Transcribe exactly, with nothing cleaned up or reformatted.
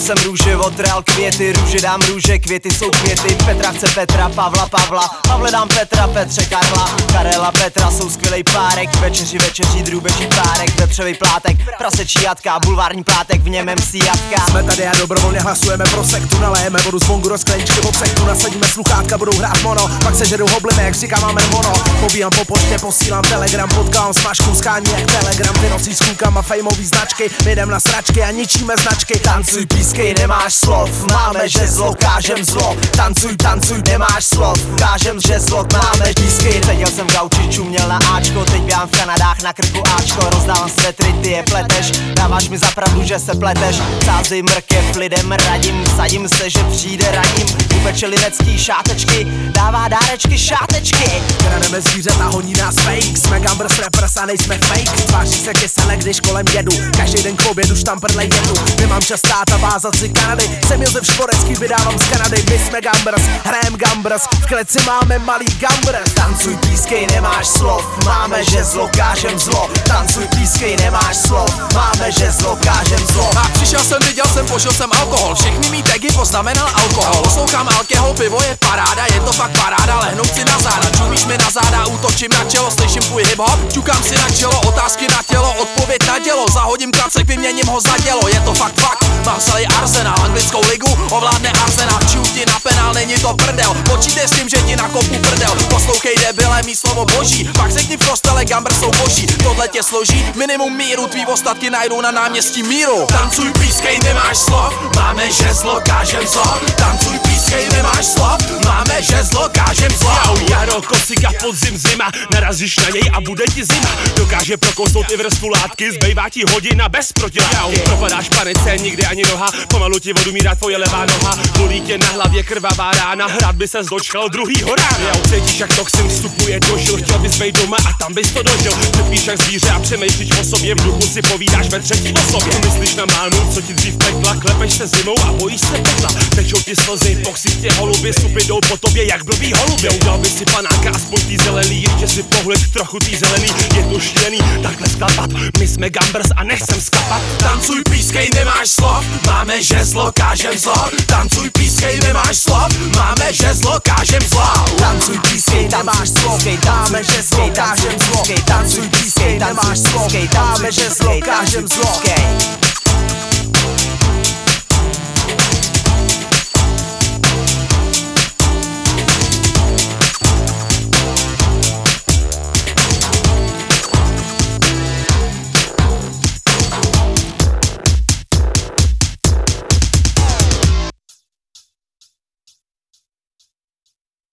jsem růže, otral květy, růže dám růže, květy jsou květy. Petra chce Petra, Pavla Pavla, Pavle dám Petra, Petře Karla, Karela Petra jsou skvělej párek. Večeři večeří drůbeží párek, vepřový plátek, prasečí jatka, bulvární plátek, v něm em cé jatka. Jsme tady a dobrovolně hlasujeme pro sektu, nalejeme vodu z bongu do skleničky od sektu, nasadíme sluchátka, budou hrát mono, pak se žerou hobliny, jak říká máme mono. Pobíjám po poště, posílám telegram, potkám smažku, skání jak telegram, ty nosí s kůkama fejmový značky, my jdem na sračky a ničíme značky. Tancuj, pískej, nemáš slov, máme žezlo, kážem zlo. Tancuj, tancuj, nemáš slov, kážem žezlo, máme pískej. Seděl jsem v gauči, čuměl na Ačko, teď běhám v Kanadách na krku Ačko, rozdávám svetry, ty je pleteš, dáváš mi za pravdu, že se pleteš. Sázej mrkev, lidem radím, sadím se, že přijde radím, upeče linecký šátečky, dává dárečky šátečky. Krademe zvířata, honí nás fake, jsme Gambers rappers a nejsme fake. Tváří se kysele, když kolem jedu, každý den k obědu štamprlej jedu. Nemám čas stát a vázat si Kanady, jsem Josef Švorecký, vydávám z Kanady. My jsme Gambers, hrajem Gambers, v kleci máme malý Gambers. Tancuj, pískej, nemáš slov, máme žezlo, kážem zlo. Tancuj, pískej, nemáš slov, máme žezlo, kážem zlo. A přišel jsem, viděl jsem, požil jsem alkohol, všechny mý tagy poznamenal alkohol. Poslouchám alkohol, pivo je paráda, je to fakt paráda, lehnout si na záda. Čumíš mi na záda, útočím na čelo, slyším tvůj hip-hop, ťukám si na čelo, otázky na tělo, odpověď na dělo. Zahodím klacek, vyměním ho za dělo, je to fakt fakt. Mám celý arzenál, anglickou ligu ovládne Arsenal. Čiju ti na penál, není to prdel, počítej s tím, že ti nakopu prdel. Poslouchej debile, mý slovo boží, pak řekni v kostele, Gambers jsou boží. Tohle tě složí, minimum míru, tvý ostatky najdou na náměstí míru. Tancuj, pískej, nemáš slov, máme žezlo, kážem zlo. Tancuj, pískej, nemáš slov, máme žezlo, kážem zlo. Jau, jaro, kosika, podzim, zima, narazíš na něj a bude ti zima. Dokáže prokousnout i vrstvu látky, zbývá ti hodina bez protilátky. Propadáš panice, nikdy ani noha, pomalu ti vodu mírá tvoje levá noha. Bolí tě na hlavě krvavá rána, rád by ses dočkal druhýho rána. Jau, cítíš, jak toxin vstupuje do žil, chtěl bys bejt doma a tam bys to dožil. Trpíš jak zvíře a přemýšlíš o sobě, v duchu si povídáš ve třetí osobě. Myslíš na mánu, co ti dřív pekla, klepeš se zimou a bojíš se pekla. Tečou ti slzy, poxit tě holuby, supy jdou po tobě jak blbý holuby. Udělal by si panáka aspoň tý zelený, ještě si pohled trochu tý zelený, je to štěný, takhle sklapat. My jsme Gambers a nechcem skapat. Tancuj, pískej, nemáš slov, máme žezlo, kážem zlo. Tancuj, pískej, nemáš slov, máme žezlo, kážem zlo. Tancuj, pískej, nemáš slov, máme žezlo, kážem zlo. Tancuj, pískej, nemáš slov, máme žezlo, kážem zlo.